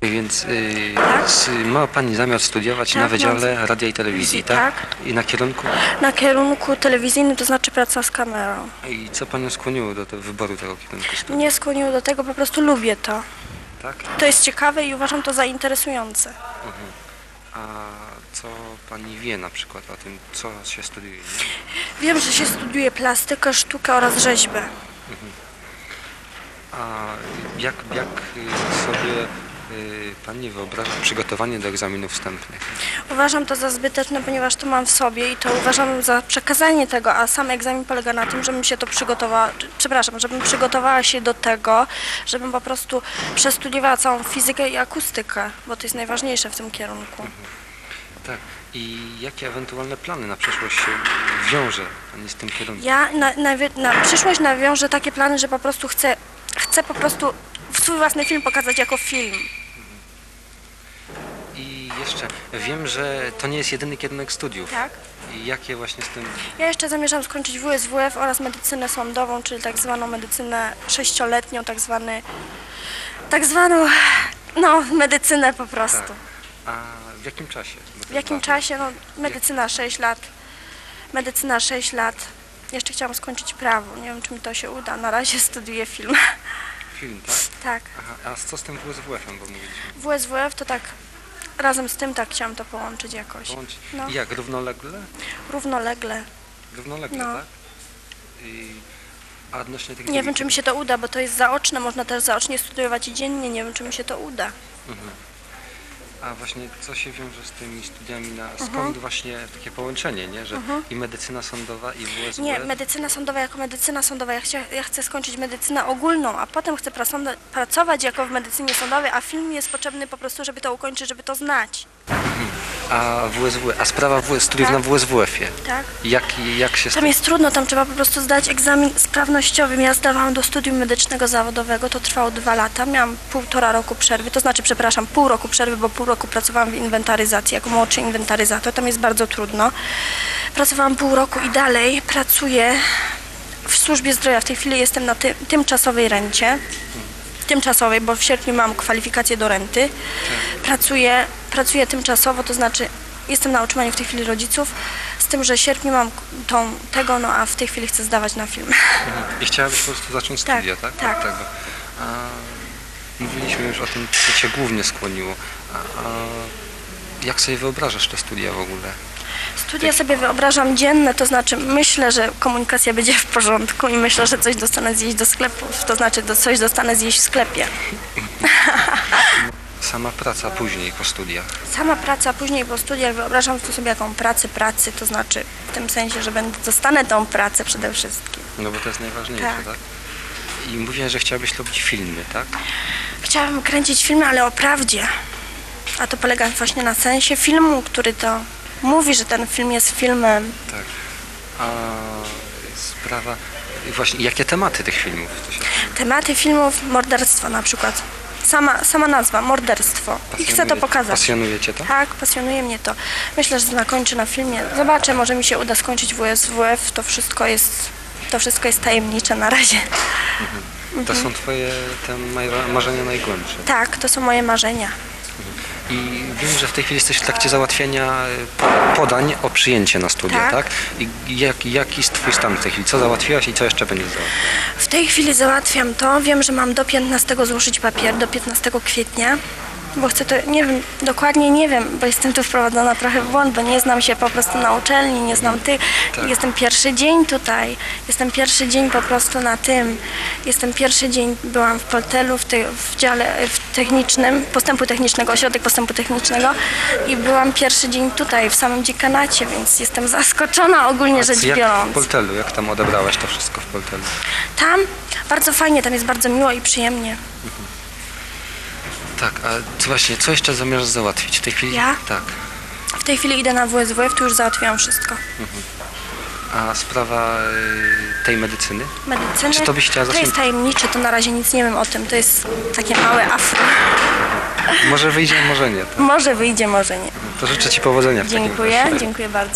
Więc Tak? ma Pani zamiar studiować Tak, na Wydziale mam. Radia i Telewizji, tak? Tak. I na kierunku? Na kierunku telewizyjnym, to znaczy praca z kamerą. I co Panią skłoniło do wyboru tego kierunku studiów? Mnie skłoniło do tego, po prostu lubię to. Tak? To jest ciekawe i uważam to za interesujące. A co Pani wie na przykład o tym, co się studiuje? Nie? Wiem, że się studiuje plastykę, sztukę oraz rzeźbę. A jak sobie Pani wyobraża przygotowanie do egzaminów wstępnych? Uważam to za zbyteczne, ponieważ to mam w sobie i to uważam za przekazanie tego, a sam egzamin polega na tym, żebym się to przygotowała, żebym przygotowała się do tego, żebym po prostu przestudiowała całą fizykę i akustykę, bo to jest najważniejsze w tym kierunku. Tak. I jakie ewentualne plany na przyszłość się wiąże Pani z tym kierunkiem? Ja na przyszłość nawiążę takie plany, że po prostu chcę po prostu swój własny film pokazać jako film. I jeszcze wiem, że to nie jest jedyny kierunek studiów. Tak? I jakie właśnie z tym... Ja jeszcze zamierzam skończyć WSWF oraz medycynę sądową, czyli tak zwaną medycynę 6-letnią, tak zwaną, no, medycynę po prostu. Tak. A w jakim czasie? Bo to W jest jakim ważne. czasie? No, medycyna 6 lat. Medycyna 6 lat. Jeszcze chciałam skończyć prawo. Nie wiem, czy mi to się uda. Na razie studiuję film. Film, tak? Tak. Aha, a co z tym WSWF-em, bo mówiliśmy? WSWF to tak, razem z tym tak chciałam to połączyć jakoś. Połączyć. No. I jak, równolegle? Równolegle. Równolegle, No. tak? A odnośnie tych Nie wiem, drugich czy mi się to uda, bo to jest zaoczne. Można też zaocznie studiować i dziennie. Nie wiem, czy mi się to uda. A właśnie co się wiąże z tymi studiami skąd właśnie takie połączenie, nie? Że i medycyna sądowa i WSWF? Nie, medycyna sądowa jako medycyna sądowa. Ja chcę skończyć medycynę ogólną, a potem chcę pracować jako w medycynie sądowej, a film jest potrzebny po prostu, żeby to ukończyć, żeby to znać. A WSWF, a sprawa studiów Tak. na WSWF-ie? Tak? Jak się Tam jest trudno, tam trzeba po prostu zdać egzamin sprawnościowy. Ja zdawałam do studium medycznego zawodowego, to trwało 2 lata. Miałam 1,5 roku przerwy, to znaczy, przepraszam, pół roku przerwy, bo pół roku pracowałam w inwentaryzacji, jako młodszy inwentaryzator. Tam jest bardzo trudno. Pracowałam pół roku i dalej pracuję w służbie zdrowia. W tej chwili jestem na tymczasowej rencie. Tymczasowej, bo w sierpniu mam kwalifikację do renty. Pracuję tymczasowo, to znaczy jestem na utrzymaniu w tej chwili rodziców, z tym, że w sierpniu mam no a w tej chwili chcę zdawać na film. I chciałabyś po prostu zacząć Tak, studia, tak? tak. Od tego. Mówiliśmy już o tym, co Cię głównie skłoniło. Jak sobie wyobrażasz te studia w ogóle? Studia sobie wyobrażam dzienne, to znaczy myślę, że komunikacja będzie w porządku i myślę, że coś dostanę zjeść do sklepu, to znaczy coś dostanę zjeść w sklepie. Sama praca później po studiach. Sama praca później po studiach wyobrażam sobie jaką pracy, to znaczy w tym sensie, że dostanę tą pracę przede wszystkim. No bo to jest najważniejsze, Tak. tak? I mówiłaś, że chciałabyś robić filmy, tak? Chciałabym kręcić filmy, ale o prawdzie. A to polega właśnie na sensie filmu, który to mówi, że ten film jest filmem. Tak. A sprawa... I właśnie, jakie tematy tych filmów? Tematy filmów, morderstwo na przykład. Sama nazwa, morderstwo. I chcę to pokazać. Pasjonuje Cię to? Tak, pasjonuje mnie to. Myślę, że zakończę na filmie. Zobaczę, może mi się uda skończyć WSWF. To wszystko jest tajemnicze na razie. To są Twoje te marzenia najgłębsze. Tak, to są moje marzenia. I wiem, że w tej chwili jesteś w trakcie załatwiania podań o przyjęcie na studia, Tak. tak? I jaki jest Twój stan w tej chwili? Co załatwiłaś i co jeszcze będziesz załatwiać? W tej chwili załatwiam to. Wiem, że mam do 15 złożyć papier, do 15 kwietnia. Bo chcę to, nie wiem, dokładnie nie wiem, bo jestem tu wprowadzona trochę w błąd, bo nie znam się po prostu na uczelni, nie znam Tak. Jestem pierwszy dzień tutaj, jestem pierwszy dzień po prostu na tym. Jestem pierwszy dzień, byłam w Poltelu, w dziale technicznym, postępu technicznego, ośrodek postępu technicznego i byłam pierwszy dzień tutaj, w samym dziekanacie, więc jestem zaskoczona ogólnie rzecz Jak w biorąc. Poltelu? Jak tam odebrałaś to wszystko w Poltelu? Tam bardzo fajnie, tam jest bardzo miło i przyjemnie. Tak, a właśnie, co jeszcze zamierzasz załatwić w tej chwili? Ja? Tak. W tej chwili idę na WSWF, tu już załatwiłam wszystko. A sprawa tej medycyny? Medycyny. Czy to byś chciała To zacząć? jest tajemnicze, to na razie nic nie wiem o tym. To jest takie małe afro. Może wyjdzie, może nie. Tak? Może wyjdzie, może nie. To życzę Ci powodzenia w takim razie. Dziękuję bardzo.